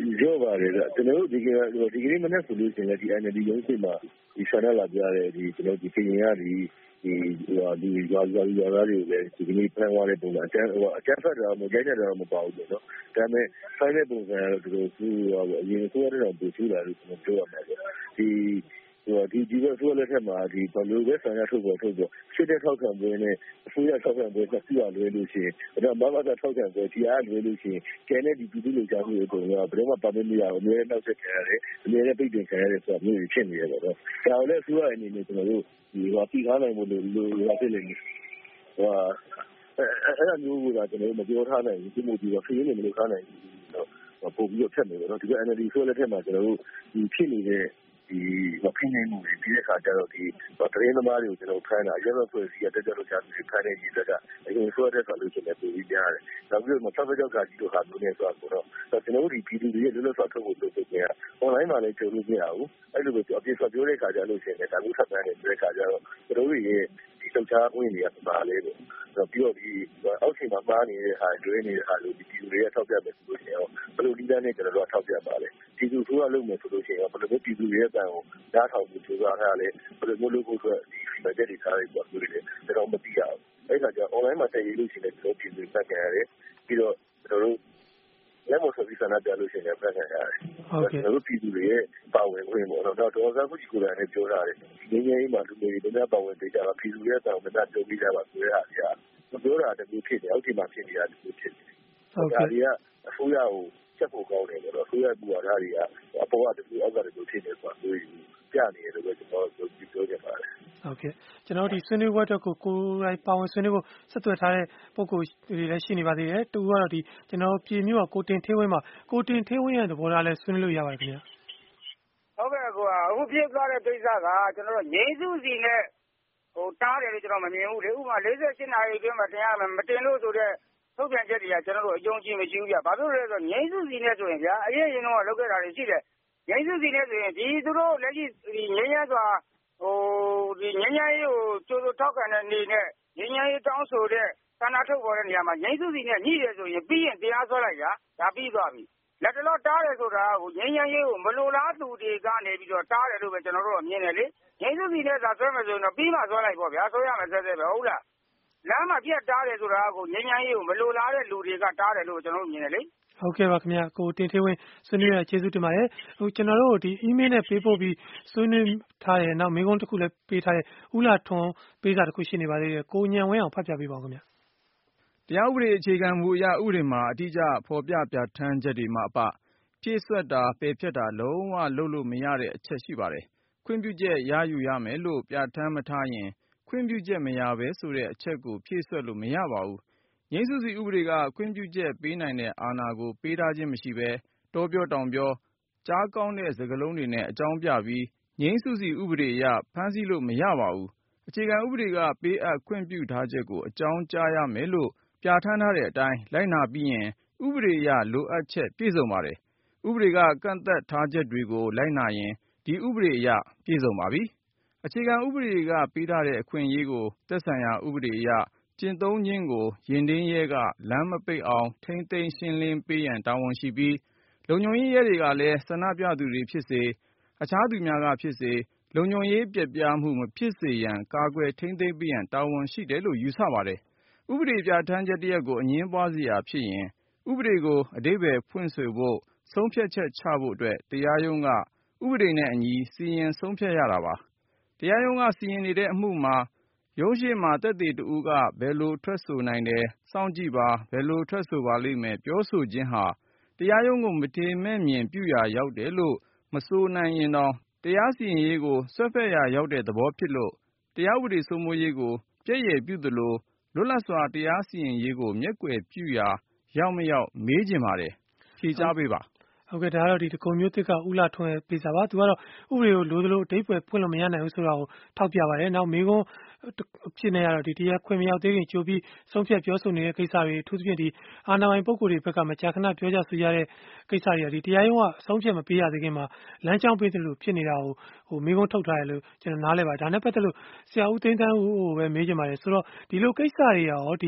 ရောပါတယ်ဗျကျွန်တော်တို့ဒီကနေ့မနေ့ဆိုလို့ရှိရင်ဒီ NLD ရုံးရှိမှာဒီဆန္ဒလာပြတဲ့ကျွန်တော်ဒီကရင်ကဒီလူရွာသားတွေကိုလည်းဒီကနေ့ဖမ်းသွားတဲ့ပုံစံအကျန်းဖတ်တာမကြိုက်တဲ့တော့မပါဘူးပေါ့နော်ဒါပေမဲ့ဆိုင်တဲ့ပုံစံကတော့သူတို့အရင်ကိုရတဲ့ပုံစံလာလို့ကျွန်တော်ပြောရမှာပေါ့ဒီဘက်ဆိုလက်ထက်မှာဒီဘလိုပဲဆန္ဒထုတ်ပေါ်ရှစ်တဲ့ထောက်ခံပွဲနဲ့အစိုးရထောက်ခံပွဲကပြရလွယ်လို့ရှိရင်ဒါမှမဟုတ်ထောက်ခံပွဲဒီအားလွယ်လို့ရှိရင်ကျန်တဲ့ဒီပြည်သူ့လူကြောင်းတွေကတော့ဘယ်တော့မှပါမမရဘူးအများနဲ့နောက်ဆက်ခံရတယ်အများနဲ့ပိတ်ပင်ခံရတယ်ဆိုတာမျိုးဖြစ်နေရတယ်ပေါ့ဒါလည်းအစိုးရအနေနဲ့ကျွန်တော်တို့ဒီပြည်ကားနိုင်မှုလို့ဖြစ်နေတယ်အဲ့ဒါမျိုးကကျွန်တော်တို့မပြောထားနိုင်ဘူးဒီမို့ဒီခရီးနေမလို့ထားနိုင်ဘူးတော့ပို့ပြီးတော့ဖြတ်နေတယ်နော်ဒီက NLD ဆိုလက်ထက်မှာကျွန်တော်တို့ဒီဖြစ်နေတဲ့ဒီဖိနှိပ်မှုတွေဒီအခါကျတော့ဒီသတင်းသမားတွေကိုကျွန်တော်ဖမ်းတာရဲဘော်ဖွဲ့စည်းရတက်လို့ကြာပြီးဖမ်းတဲ့ကြီးတက်အရင်ဆိုတဲ့ဆိုလို့ရှိရင်ပုံပြီးကြားတယ်။နောက်ပြီးတော့ဆက်ဖက်ကြောက်ကကြီးတို့ဟာမျိုးနဲ့ဆိုတော့ကျွန်တော်တို့ဒီပြည်သူတွေရဲ့လွတ်လပ်စွာထုတ်ဖို့လုပ်နေတယ်။ online မှာလည်းကြုံလို့မရဘူး။အဲ့လိုပဲအပြည့်စွာပြောတဲ့အခါကျလို့ရှိရင်ဒါမျိုးထပ်ပန်းနေတဲ့အခါကျတော့ကျွန်တော်တို့ရဲ့ဒီတုတ်ချားဝင်နေရပါလေလို့ပြီးတော့ဒီအောက်ခြေမှာပါနေတဲ့ဟာတွဲနေတဲ့ဟာလို့ဒီပြည်သူတွေရဲ့ထောက်ပြမယ်ဆိုလို့ရှိရင်ဘယ်လိုဒီတိုင်းနဲ့ကျွန်တော်တို့ထောက်ပြပါလဲပြည်သူဆိုရလုပ်မယ်ဆိုလို့ရှိရင်ဘယ်လိုပြည်သူတွေရဲ့အတန်ကိုနားထောင်ပြီးကြိုးစားထားလဲဘယ်လိုမျိုးလုပ်ဖို့အတွက်ဒီဘက်တွေထားရပေါ့ဆိုလို့လည်းကျွန်တော်မသိရဘူးအဲ့ခါကျ online မှာတက်ရေးလို့ရှိရင်ကျွန်တော်ပြည်သူပတ်ကြရတယ်ပြီးတော့ကျွန်တော်တို့လက်မဆိုပြီးဆန္ဒပြလို့ရှိရင်ပတ်ကြရတယ်ဟုတ်ကဲ့ကျွန်တော်တို့ပြည်သူတွေရဲ့ပါဝင်ခွင့်ပေါ့တော့ဒေါ်စံခုကြီးကိုယ်တိုင်လည်းပြောထားတယ်ဒီငင်းကြီးမှာလူတွေတို့များပါဝင်ပေးကြတာပြည်သူရဲ့အတန်ကိုမနာကြုံပြီးကြပါဆိုရတာကြာမပြောတာတမျိုးဖြစ်တယ်အောက်ခြေမှာဖြစ်နေတာတမျိုးဖြစ်တယ်ဟုတ်ကဲ့ဒါတွေကအစိုးရကိုချက်ဖို့ကောင်းတယ်ဆိုတော့အစိုးရပူတာတွေကအပေါ်ကတမျိုးအောက်ကတမျိုးဖြစ်နေဆိုတာမျိုးပြနေတယ်လို့ပဲကျွန်တော်တို့ပြောကြပါတယ်ဟုတ်ကဲ့ကျွန်တော်ဒီဆွေးနွေးပွဲအတွက်ကိုယ်တိုင်ပါဝင်ဆွေးနွေးဖို့ဆက်သွယ်ထားတဲ့ပုံကိုတွေလည်းရှိနေပါသေးတယ်တူကတော့ဒီကျွန်တော်ပြည်မြို့ကကိုတင်ထေးဝင်းမှာကိုတင်ထေးဝင်းရဲ့သဘောထားလဲဆွေးနွေးလို့ရပါတယ်ခင်ဗျာဟုတ်ကဲ့ကိုအခုပြည့်သွားတဲ့ကိစ္စကကျွန်တော်တို့ငိမ့်စုစီနဲ့တားတယ်လို့ကျွန်တော်မမြင်ဘူးလေဥပမာ48နာရီအတွင်းမှာတင်ရမယ်မတင်လို့ဆိုတော့ထုတ်ပြန်ချက်တွေကကျွန်တော်တို့အယုံကြည်မရှိဘူးဗျ။ဘာလို့လဲဆိုတော့ငိမ့်စုစီနဲ့ဆိုရင်ဗျာအရင်တော့လုပ်ခဲ့တာတွေရှိတယ်။ငိမ့်စုစီနဲ့ဆိုရင်ဒီသူတို့လက်ရှိဒီငင်းရစွာဒီငင်းရရေးကိုကြိုးစိုးထောက်ခံတဲ့အနေနဲ့ငင်းရရေးတောင်းဆိုတဲ့ဆန္ဒထုတ်ပေါ်တဲ့နေရာမှာငိမ့်စုစီနဲ့ညှိတယ်ဆိုရင်ပြီးရင်တရားစွဲလိုက်တာဒါပြီးသွားပြီ။လက်တလောတားတယ်ဆိုတာကိုငင်းရရေးကိုမလိုလားသူတွေကနေပြီးတော့တားတယ်လို့ပဲကျွန်တော်တို့ကမြင်တယ်လေ။ငိမ့်စုစီနဲ့သာဆွဲမယ်ဆိုရင်တော့ပြီးမှဆွဲလိုက်ပေါ့ဗျာဆွဲရမယ်ဆက်ဆက်ပဲဟုတ်လား။လမ်းမှာပြက်တားတယ်ဆိုတာကိုငင်းရရေးကိုမလိုလားတဲ့လူတွေကတားတယ်လို့ကျွန်တော်တို့မြင်တယ်လေဟုတ်ကဲ့ပါခင်ဗျာကိုတင်ထေးဝင်းဆွေးနွေးရကျေးဇူးတင်ပါတယ်ဟိုကျွန်တော်တို့ဒီ email နဲ့ပေးပို့ပြီးဆွေးနွေးထားတယ်နောက်မိကုန်းတစ်ခုလည်းပေးထားတယ်ဦးလာထွန်းပေးစာတစ်ခုရှိနေပါသေးတယ်ကိုညံဝင်းအောင်ဖတ်ပြပေးပါဦးခင်ဗျာတရားဥပဒေအခြေခံမူအရဥပဒေမှာအတိအကျဖော်ပြပြဋ္ဌာန်းချက်တွေမှာအပဖြည့်ဆွတ်တာပယ်ဖျက်တာလုံးဝလုပ်လို့မရတဲ့အချက်ရှိပါတယ်ခွင့်ပြုချက်ရယူရမယ်လို့ပြဋ္ဌာန်းမထားရင်ခွင့်ပြုချက်မရဘဲဆိုတဲ့အချက်ကိုဖြည့်ဆွတ်လို့မရပါဘူးငြိမ်းစုစီဥပဒေကခွင့်ပြုချက်ပေးနိုင်တဲ့အာဏာကိုပေးထားခြင်းမရှိဘဲတောပြောတောင်ပြောကြားကောင်းတဲ့စကားလုံးတွေနဲ့အကြောင်းပြပြီးငြိမ်းစုစီဥပဒေအရဖမ်းဆီးလို့မရပါဘူးအခြေခံဥပဒေကပေးအပ်ခွင့်ပြုထားချက်ကိုအကြောင်းကြားရမယ်လို့ပြဋ္ဌာန်းထားတဲ့အတိုင်းလိုက်နာပြီးရင်ဥပဒေအရလိုအပ်ချက်ပြည့်စုံပါတယ်ဥပဒေကကန့်သက်ထားချက်တွေကိုလိုက်နာရင်ဒီဥပဒေအရပြည့်စုံပါပြီအခြေခံဥပဒေကပေးထားတဲ့အခွင့်အရေးကိုသက်ဆိုင်ရာဥပဒေအရကျင့်သုံးခြင်းကိုရင်တင်းရဲကလမ်းမပိတ်အောင်ထိမ့်သိမ်းရှင်းလင်းပေးရန်တာဝန်ရှိပြီးလုံခြုံရေးရဲတွေကလည်းဆန္ဒပြသူတွေဖြစ်စေအခြားသူများကဖြစ်စေလုံခြုံရေးပျက်ပြားမှုမဖြစ်စေရန်ကာကွယ်ထိမ့်သိမ်းပေးရန်တာဝန်ရှိတယ်လို့ယူဆပါတယ်ဥပဒေပြဋ္ဌာန်းချက်တရက်ကိုအငြင်းပွားစရာဖြစ်ရင်ဥပဒေကိုအဓိပ္ပာယ်ဖွင့်ဆိုဖို့ဆုံးဖြတ်ချက်ချဖို့အတွက်တရားရုံးကဥပဒေနဲ့အညီစီရင်ဆုံးဖြတ်ရတာပါတရားရုံးကစီရင်နေတဲ့အမှုမှာရုံးရှိမှာသက်သေတဦးကဘယ်လိုထွက်ဆိုနိုင်တယ်စောင့်ကြည့်ပါဘယ်လိုထွက်ဆိုပါလိမ့်မယ်ပြောဆိုခြင်းဟာတရားရုံးကိုမထေမဲ့မြင်ပြုရာရောက်တယ်လို့မဆိုနိုင်ရင်တော့တရားစီရင်ရေးကိုဆွဲဖက်ရာရောက်တဲ့သဘောဖြစ်လို့တရားဥပဒေစိုးမိုးရေးကိုပြည့်ရည်ပြုသလိုလွတ်လပ်စွာတရားစီရင်ရေးကိုမျက်ကွယ်ပြုရာရောက်မရောက်မေးချင်ပါတယ်ဖြေကြားပေးပါဟုတ်ကဲ့ဒါကတော့ဒီတကုံမျိုးသစ်ကဦးလာထွန်းရဲ့ပေးစာပါသူကတော့ဥပဒေကိုလိုသလိုအဓိပ္ပာယ်ဖွင့်လို့မရနိုင်ဘူးဆိုတာကိုထောက်ပြပါတယ်နောက်မိကုန်းဖြစ်နေရတော့ဒီတရားခွင့်မရောက်သေးခင်ကြိုပြီးဆုံးဖြတ်ပြောဆိုနေတဲ့ကိစ္စတွေအထူးသဖြင့်ဒီအာဏာပိုင်ပုဂ္ဂိုလ်တွေဘက်ကမကြာခဏပြောကြဆိုကြတဲ့ကိစ္စတွေကဒီတရားရုံးကအဆုံးဖြတ်မပေးရသေးခင်မှာလမ်းကြောင်းပေးတယ်လို့ဖြစ်နေတာကိုဟိုမိကုန်းထုတ်ထားတယ်လို့ကျွန်တော်နားလဲပါဒါနဲ့ပတ်သက်လို့ဆရာဦးသိန်းတန်းဦးကိုပဲမေးချင်ပါတယ်ဆိုတော့ဒီလိုကိစ္စတွေရောဒီ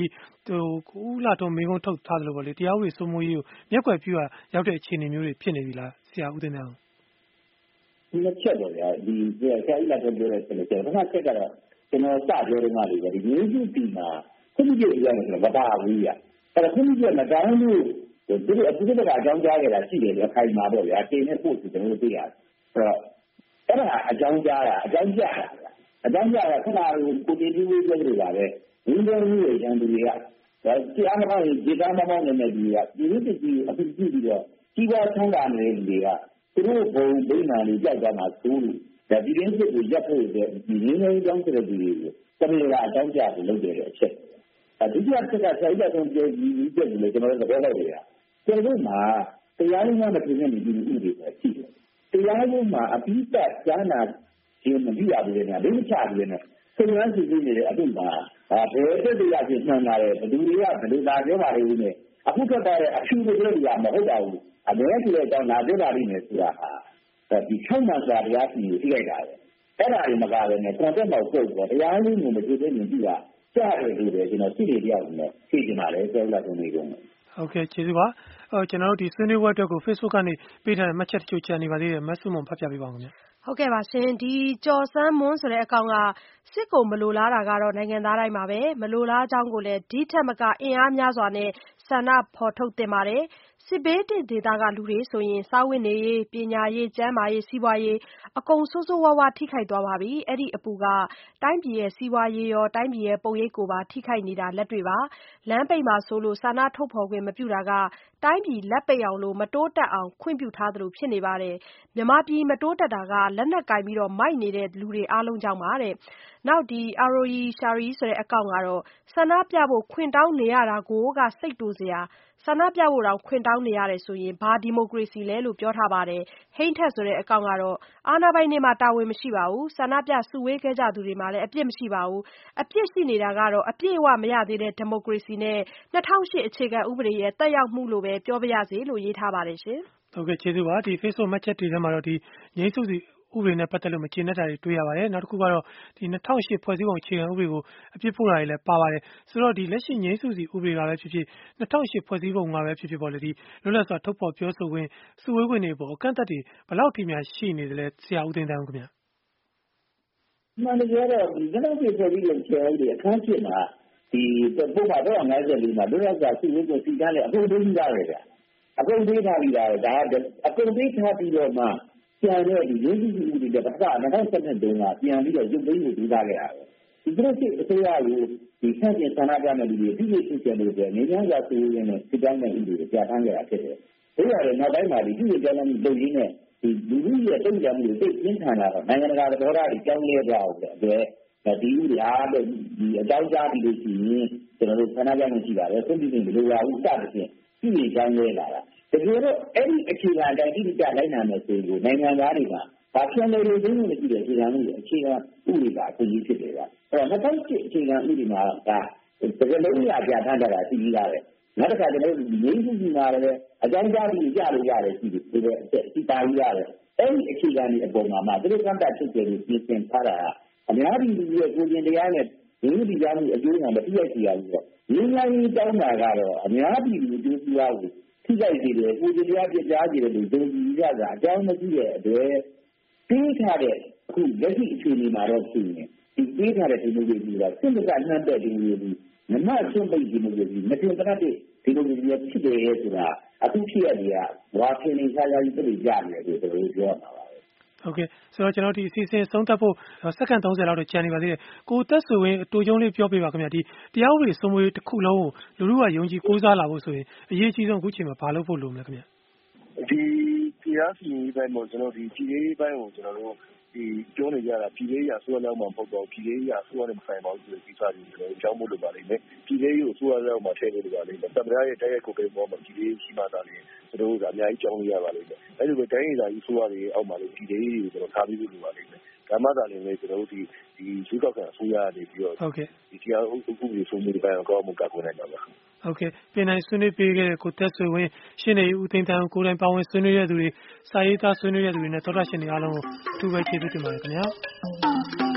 ဦးလှထွန်းမိကုန်းထုတ်ထားသလိုပေါ့လေတရားဥပဒေစိုးမိုးရေးကိုမျက်ကွယ်ပြုရောက်တဲ့အခြေအနေမျိုးတွေဖြစ်နေပြီလားဆရာဦးသိန်းသန်းဒီနှစ်ချက်တော့ဗျာဒီဆရာကြီးလာပြောတဲ့ဆက်လက်ချက်ပထမချက်ကတော့ကျွန်တော်စပြောတော့မှလေဒီမျိုးစုတီမှာခွင့်ပြုရမယ်ဆိုတော့မပါဘူးဗျာအဲ့ဒါခွင့်ပြုမတောင်းလို့ဒီလိုအတူတူကအကြောင်းကြားခဲ့တာရှိတယ်လေခိုင်မာတော့ဗျာတင်နဲ့ပို့ကျွန်တော်တို့သိရတယ်အဲ့တော့အဲ့ဒါအကြောင်းကြားတာအကြောင်းကြားတာခဏကိုတင်ပြီးဝေးပြောလို့ပါပဲဝင်းတော်ကြီးရဲ့ရန်သူတွေကဒါတရားမကောင်းရင်ဒီကားမကောင်းနေတဲ့လူတွေကဒီလိုတည်းအဖြစ်ကြည့်ပြီးတော့ကြီးပွားချမ်းသာနေတဲ့လူတွေကသူတို့ဘုံဒိဋ္ဌာန်တွေကြောက်သွားမှာသို့လို့ဒါဒီရင်းစစ်ကိုရပ်ဖို့တဲ့ဒီရင်းရင်းကြောင်းတဲ့လူတွေကိုတမန်တော်အကြောင်းကြားပြီးလုပ်တဲ့အချက်ဒုတိယချက်ကဆရာကြီးကပြောပြီးပြည့်တယ်ကျွန်တော်တို့သဘောပေါက်တယ်ဗျာကျွန်တော်တို့မှာတရားရုံးမှာပြင်နေပြီးဥပဒေပဲရှိတယ်တရားရုံးမှာအပိသက်ကြားနာခြင်းမပြုရဘူးလေ။ဒိဋ္ဌိချပြီးနေစိတ်ဝမ်းစီနေတဲ့အဖြစ်မှာဘယ်သက်တရားဖြစ်မှန်လာတယ်ဘယ်သူတွေကဘယ်လိုလာပြောပါလိမ့်ဦးနဲ့အခုထွက်သွားတဲ့အဖြူတွေတွေကမဟုတ်ပါဘူး။အမဲကြီးတဲ့အကြောင်းလာပြောပါလိမ့်မယ်ဆိုတာဟာဒီချုံမှန်စွာတရားစီကိုသိလိုက်တာပဲ။အဲ့ဒါတွေမကလည်းနဲ့ကွန်တက်မောက်ပုတ်တော့တရားရုံးကိုမကြည့်သေးရင်ကြည့်တာကြားတယ်လို့လည်းကျွန်တော်သိနေတယောက်နဲ့သိကျင်ပါလေကျောင်းလာဆုံးနေကုန်တယ်ဟုတ်ကဲ့ကျေးဇူးပါကျွန်တော်တို့ဒီဆွေးနွေးပွဲအတွက်ကို Facebook ကနေပေးထားတဲ့မှတ်ချက်တချို့ချန်နေပါသေးတယ်မဆုမွန်ဖတ်ပြပေးပါဦးခင်ဗျဟုတ်ကဲ့ပါရှင်ဒီကျော်စန်းမွန်းဆိုတဲ့အကောင်ကစစ်ကိုမလိုလားတာကတော့နိုင်ငံသားတိုင်းပါပဲမလိုလားကြောင်းကိုလည်းဒီထက်မကအင်အားများစွာနဲ့ဆန္ဒဖော်ထုတ်တင်ပါတယ်စစ်ဘေးဒေသကလူတွေဆိုရင်စားဝတ်နေရေးပညာရေးကျန်းမာရေးစီးပွားရေးအကုန်ဆိုးဆိုးဝါးဝါထိခိုက်သွားပါပြီအဲ့ဒီအပူကတိုင်းပြည်ရဲ့စီးပွားရေးရောတိုင်းပြည်ရဲ့ပုံရိပ်ကိုပါထိခိုက်နေတာလက်တွေ့ပါလမ်းပိတ်မှာဆိုလို့ဆန္ဒထုတ်ဖော်ခွင့်မပြုတာကတိုင်းပြည်လက်ပိတ်အောင်လို့မတိုးတက်အောင်ခွင့်ပြုထားသလိုဖြစ်နေပါတယ်မြန်မာပြည်မတိုးတက်တာကလက်နက်ကင်ပြီးတော့မိုက်နေတဲ့လူတွေအားလုံးကြောင့်ပါတဲ့နောက်ဒီ ROE Shari ဆိုတဲ့အကောင့်ကတော့ဆန္ဒပြဖို့ခွင့်တောင်းနေရတာကိုကစိတ်တူစရာဆန္ဒပြဖို့တောင်ခွင့်တောင်းနေရတယ်ဆိုရင်ဘာဒီမိုကရေစီလဲလို့ပြောထားပါတယ်ဟိန်းထက်ဆိုတဲ့အကောင့်ကတော့အာဏာပိုင်တွေမှာတာဝန်မရှိပါဘူးဆန္ဒပြစုဝေးခဲ့ကြသူတွေမှာလည်းအပြစ်မရှိပါဘူးအပြစ်ရှိနေတာကတော့အပြည့်အဝမရသေးတဲ့ဒီမိုကရေစီနဲ့2008အခြေခံဥပဒေရဲ့တက်ရောက်မှုလို့ပဲပြောပါရစေလို့ရေးထားပါတယ်ရှင်ဟုတ်ကဲ့ကျေးဇူးပါဒီ Facebook မှတ်ချက်တွေထဲမှာတော့ဒီငြိမ်းစုစီဥပဒေနဲ့ပတ်သက်လို့မကျေနပ်တာတွေတွေ့ရပါတယ်နောက်တစ်ခုကတော့ဒီ2008ဖွဲ့စည်းပုံအခြေခံဥပဒေကိုအပြစ်ဖို့တာတွေလည်းပါပါတယ်ဆိုတော့ဒီလက်ရှိငြိမ်းစုစီဥပဒေကလည်းဖြစ်ဖြစ်2008ဖွဲ့စည်းပုံကပဲဖြစ်ဖြစ်ပေါ့လေဒီလွတ်လပ်စွာထုတ်ဖော်ပြောဆိုခွင့်စုဝေးခွင့်တွေပေါ့အကန့်အသတ်တွေဘယ်လောက်ထိများရှိနေသလဲဆရာဦးသိန်းသန်းခင်ဗျာမှန်တယ်ကြတော့ဒီ2008ဖွဲ့စည်းပုံအခြေခံဥပဒေအခန်း7မှာဒီပုံမှန်တော့54မှာလွတ်လပ်စွာစုဝေးခွင့်စီကလည်းအကုန်လုံးကြားရတယ်ဗျအကုန်ပေးထားပြီးတာဒါအကုန်ပေးထားပြီးတော့မှပြန်တဲ့ဒီရင်းနှီးမှုတွေတပတ်2012တုန်းကပြန်ပြီးတော့ရုပ်သိမ်းမှုဒူးသားခဲ့တာပဲဒီလိုစစ်အစိုးရကိုဒီဆန့်ကျင်ဆန္ဒပြတဲ့လူတွေပြည်ပြည်ဖြစ်တယ်လို့ပြောနေကြတာဆိုရင်လည်းစစ်တမ်းနဲ့ဥပဒေပြဋ္ဌာန်းခဲ့တာဖြစ်တယ်။ဒါရတယ်နောက်ပိုင်းမှာဒီပြည်ပြည်ပြောင်းလဲမှုလုပ်ရင်းနဲ့ဒီလူမှုရဲ့တုံ့ပြန်မှုတွေသိပြင်းထန်လာတော့နိုင်ငံတကာသဘောထားတွေကြောင်းလဲသွားအောင်တဲ့အတွက်ဒီဥပဒေအားလို့ဒီအကြောင်းကြားပြီးလို့ရှိရင်ကျွန်တော်တို့ဆန္ဒပြမှုရှိပါတယ်ဆုံးဖြတ်နေလို့ရဘူးစသဖြင့်ပြည်ပြည်ကြောင်းလဲလာတာတကယ်တော့အဲ့ဒီအခြေခံအတိုင်းတိကျလိုက်နိုင်မယ်ဆိုရင်နိုင်ငံသားတွေမှာဘာဖြစ်လဲလို့သိနေကြည့်တဲ့အခြေခံမှုအခြေခံဥပဒေကအကူအညီဖြစ်တယ်ကအဲ့တော့2008အခြေခံဥပဒေမှာဒါတကယ်လို့ရပြဋ္ဌာန်းတာရှိပြီးသားပဲနောက်တစ်ခါကျွန်တော်တို့ငြိမ်းစုစီမှာလည်းအကြောင်းကြားပြီးကြားလို့ရတယ်ရှိတယ်ဒီလိုစီတာပြီးရတယ်အဲ့ဒီအခြေခံတွေအပေါ်မှာသူတို့ကန့်တတ်ချုပ်တယ်လို့ပြင်ဆင်ထားတာအများကြီးလူရဲ့ကိုယ်ကျင်တရားနဲ့ဒီလိုဒီကြားမှုအကျိုးကမပြည့်စုံရဘူးပေါ့ငြိမ်းချမ်းရေးတောင်းတာကတော့အများပြည်သူအကျိုးစီးပွားကိုထိခိုက်စေတယ်ကိုယ်ကျင်တရားပြကြားစေတယ်လို့ဒုံကြည်ရတာအကြောင်းမရှိတဲ့အတွက်ပြီးထားတဲ့အခုလက်ရှိအခြေအနေမှာတော့ရှိနေဒီပြီးထားတဲ့ဒီလိုမျိုးကစိတ်ကနှံ့တဲ့ဒီလိုမျိုးမမဆွန့်ပိတ်ဒီလိုမျိုးမတင်တတ်တဲ့ဒီလိုမျိုးဖြစ်တယ်ဆိုတာအခုဖြစ်ရတဲ့ဝါဖင်နေစားရည်ပြည်ကြတယ်လို့တို့ပြောမှာပါဟုတ်ကဲ့ဆိုတော့ကျွန်တော်ဒီအစီအစဉ်ဆုံးသက်ဖို့စက္ကန့်30လောက်တော့ကြာနေပါသေးတယ်ကိုသက်ဆိုရင်အတူချုံးလေးပြောပြပါခင်ဗျာဒီတရားဥပဒေစိုးမိုးရေးတစ်ခုလုံးကိုလူလူကယုံကြည်ကိုးစားလာဖို့ဆိုရင်အရေးကြီးဆုံးအခုချိန်မှာဘာလုပ်ဖို့လိုမလဲခင်ဗျာဒီတရားစီရင်ရေးပိုင်းမှာကျွန်တော်ဒီပြည်ရေးပိုင်းကိုကျွန်တော်တို့ဒီပြောနေကြတာပြည်ရေးရဆိုးလောက်မှမဟုတ်တော့ပြည်ရေးရဆိုးရတဲ့ဆိုင်ပါဘူးဒီကိစ္စတွေကျွန်တော်ကြောင်းဖို့လိုပါလိမ့်မယ်ပြည်ရေးကိုဆိုးရလောက်မှထည့်ဖို့လိုပါလိမ့်မယ်သမ္မတရဲ့တိုက်ရိုက်ကိုယ်ပဲပေါ်မှာပြည်ရေးရှိမှသာလေကျွန်တော်တို့ကအများကြီးကြောင်းလို့ရပါလိမ့်မယ်အဲ့လိုပဲတိုင်းဒေသကြီးဆိုးရတွေအောက်မှာလေပြည်ရေးကိုကျွန်တော်ထားပြီးလို့လိုပါလိမ့်မယ်ဒါမှသာလည်းကျွန်တော်တို့ဒီရွေးကောက်ခံအစိုးရနေပြီးတော့ဟုတ်ကဲ့ဒီတရားဥပဒေစိုးမိုးရေးပိုင်းကိုကောင်းမှုကာကွယ်နိုင်ပါပါဟုတ်ကဲ့ပြည်နိုင်ဆွေးနွေးပေးခဲ့တဲ့ကိုသက်ဆွေဝင်းရှင်းနေဦးသိန်းတန်းကိုယ်တိုင်ပါဝင်ဆွေးနွေးရတဲ့သူတွေစာရေးသားဆွေးနွေးရတဲ့သူတွေနဲ့သောတာရှင်တွေအားလုံးကိုအထူးပဲကျေးဇူးတင်ပါတယ်ခင်ဗျာ